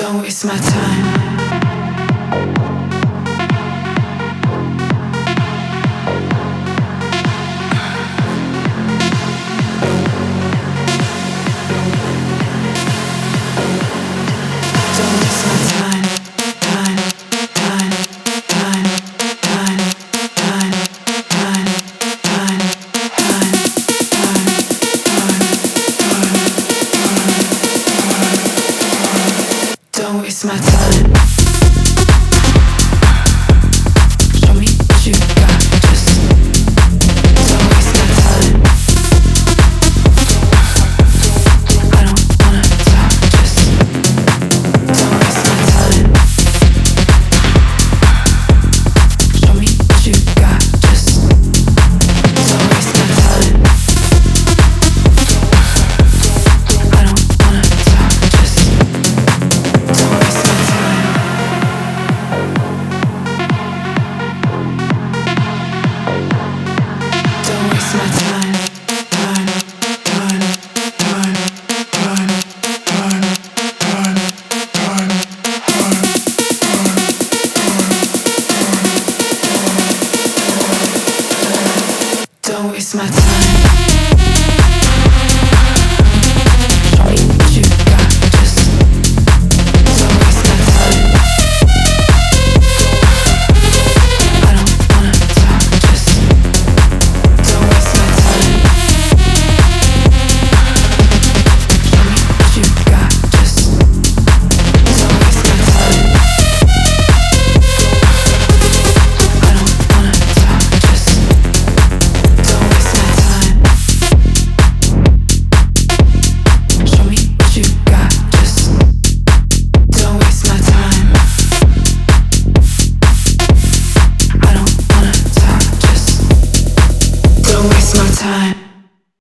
Don't waste my time. Don't waste my time. Time, time, time, time, time, time, time, time, time. Don't waste my time. Show me what you got. Just don't waste my time. I don't wanna talk. Just don't waste my time. Show me what you got. Just don't waste my time. I don't wanna talk. Just don't waste my time. Don't waste my time. Time, time, time, time, time, time, time, time. Don't waste my time. Show me what you got. Just don't waste my time. I don't wanna talk. Just don't waste my time. Show me what you got. Just don't waste my time. I don't wanna talk. Just don't waste my time. Show me what you got. Just don't waste my time. I don't wanna talk. Just don't waste my time.